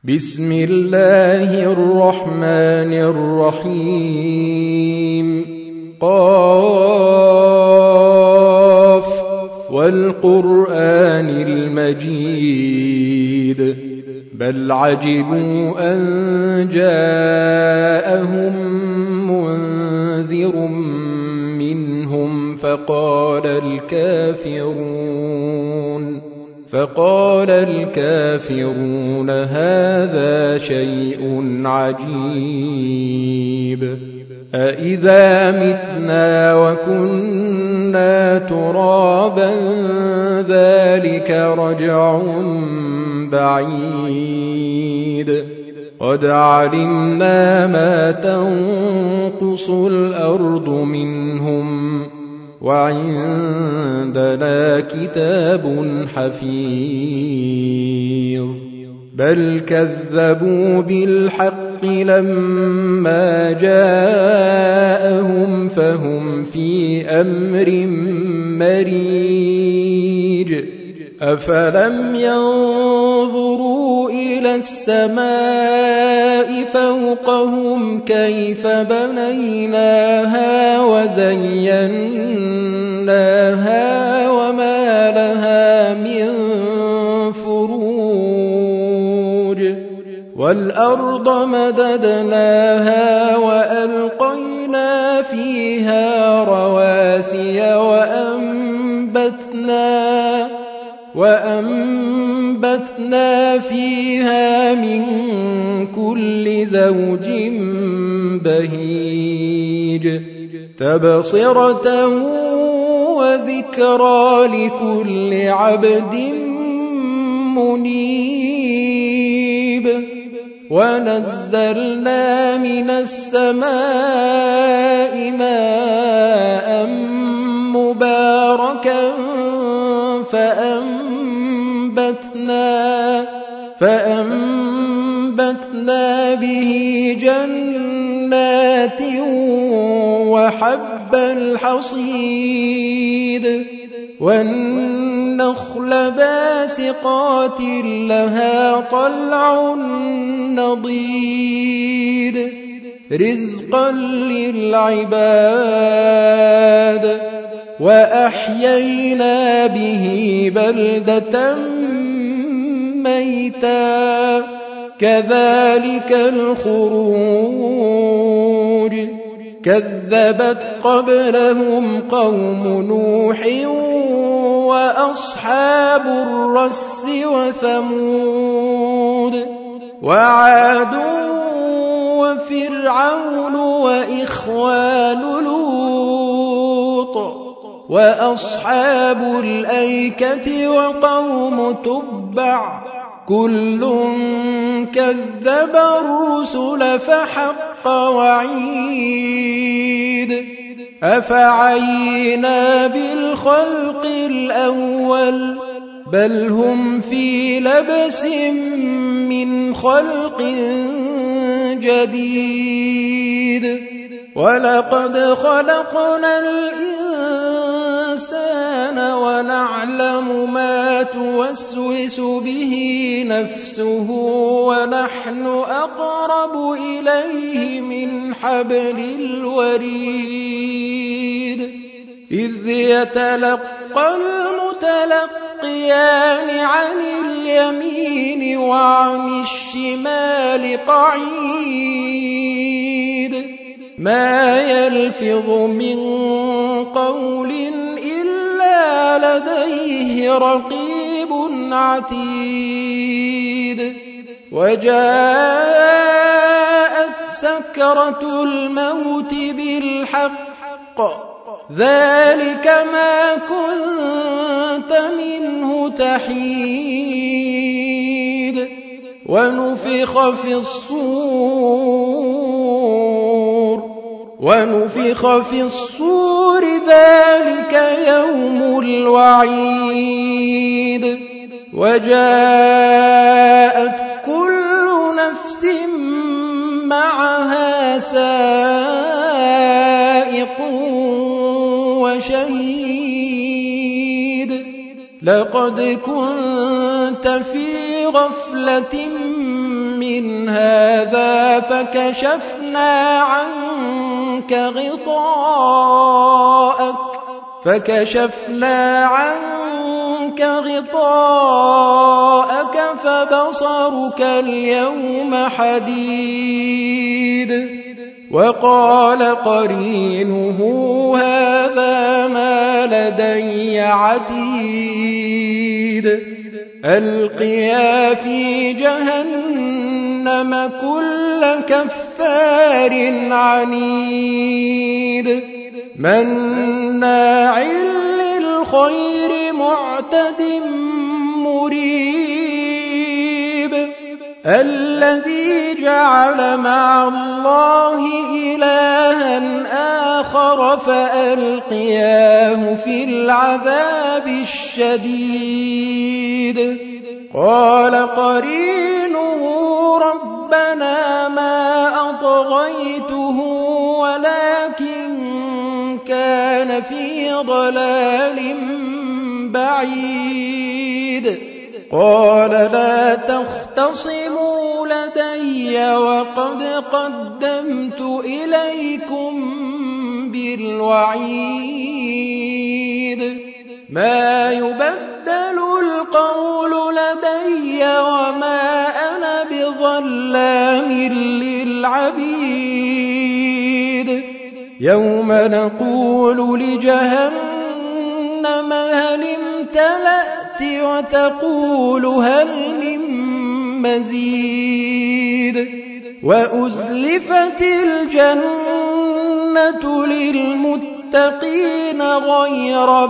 بسم الله الرحمن الرحيم قاف والقرآن المجيد بل عجبوا أن جاءهم منذر منهم فقال الكافرون هذا شيء عجيب أإذا متنا وكنا ترابا ذلك رجع بعيد قد علمنا ما تنقص الأرض منهم وعندنا كتاب حفيظ بل كذبوا بالحق لما جاءهم فهم في أمر مريج أفلم ينظروا إلى السماء فوقهم كيف بنيناها وزيناها وما لها من فروج والأرض مددناها وألقينا فيها رواسي وأنبتنا فيها من كل زوج بهيج تبصرة وذكرى لكل عبد منيب ونزلنا من السماء ماء مباركا فأنبتنا به جنات وحب الحصيد والنخل باسقات لها طلع نضيد رزقا للعباد وأحيينا به بلدة ميتا كذلك الخروج كذبت قبلهم قوم نوح وأصحاب الرس وثمود وعاد وفرعون وإخوان لوط وأصحاب الأيكة وقوم تبع كل كذب الرسل فحق وعيد أفعينا بالخلق الأول بل هم في لبس من خلق جديد ولقد خلقنا الإنسان ونعلم ما توسوس به نفسه ونحن أقرب إليه من حبل الوريد إذ يتلقى المتلقيان عن اليمين وعن الشمال قعيد ما يلفظ من قول إلا لديه رقيب عتيد وجاءت سكرة الموت بالحق ذلك ما كنت منه تحيد ونفخ في الصور ذلك يوم الوعيد وجاءت كل نفس معها سائق وشهيد لقد كنت في غفلة من هذا فكشفنا عنك غطاءك فبصرك اليوم حديد. وقال قرينه هذا ما لدي عتيد. ألقيا في جهنم كل كفار عنيد مناع للخير معتد مريب. الذي جعل مع الله إلها آخر فألقياه في العذاب الشديد. قال قرينه ربنا ما أطغيته ولكن كان في ضلال بعيد. قال لا تختصموا لدي وقد قدمت إليكم بالوعيد. ما يبدل القول لدي وما أنا بظلام للعبيد. يوم نقول لجهنم هل امتلأت وتقول هل من مزيد. وأزلفت الجنة للمتقين غير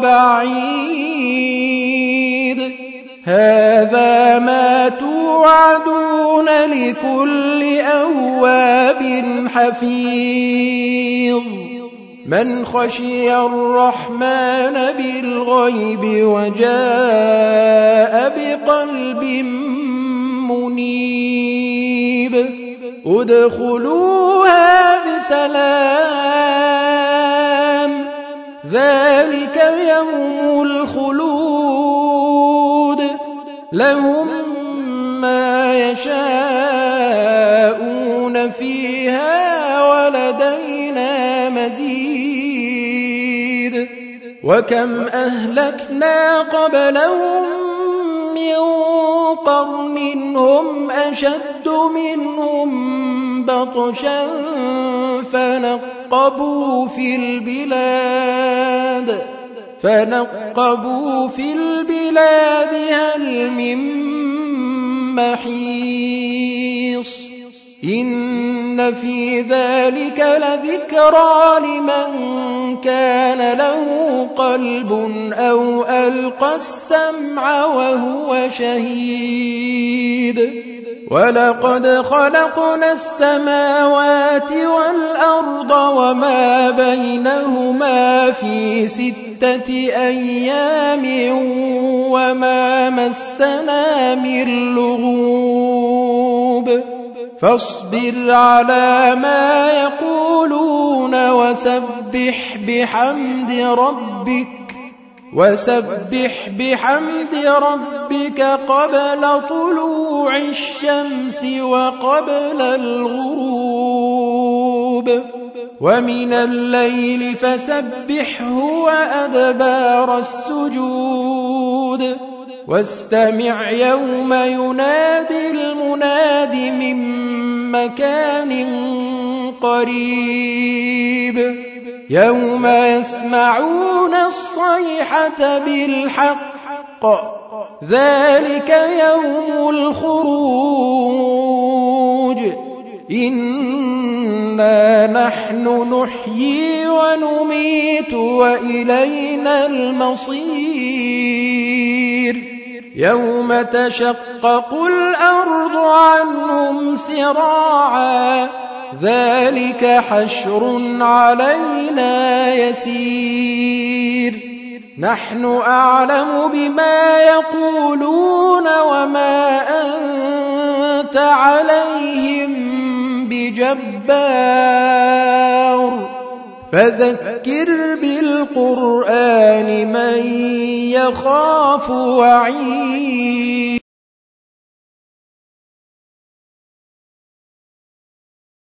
بعيد. هذا ما توعدون لكل أواب حفيظ. من خشي الرحمن بالغيب وجاء بقلب منيب. ادخلوها بسلام ذلك يوم الخلود. لهم ما يشاءون فيها ولدينا مزيد. وكم أهلكنا قبلهم من قرن هم أشد منهم بطشا فنقبوا في البلاد هل من محيص. إن في ذلك لذكرى لمن كان له قلب أو ألقى السمع وهو شهيد. ولقد خلقنا السماوات والأرض وما بينهما في 6 أيام وما مسنا من لغوب. فاصبر على ما يقولون وسبح بحمد ربك قبل طلوع الشمس وقبل الغروب. ومن الليل فسبحه وأدبار السجود. واستمع يوم ينادي المناد من مكان قريب. يوم يسمعون الصيحة بالحق ذلك يوم الخروج. إنا نحن نحيي ونميت وإلينا المصير. يوم تشقق الأرض عنهم سراعا ذلك حشر علينا يسير. نحن أعلم بما يقولون وما أنت عليهم بجبار. فذكر بالقرآن من يخاف وعيد.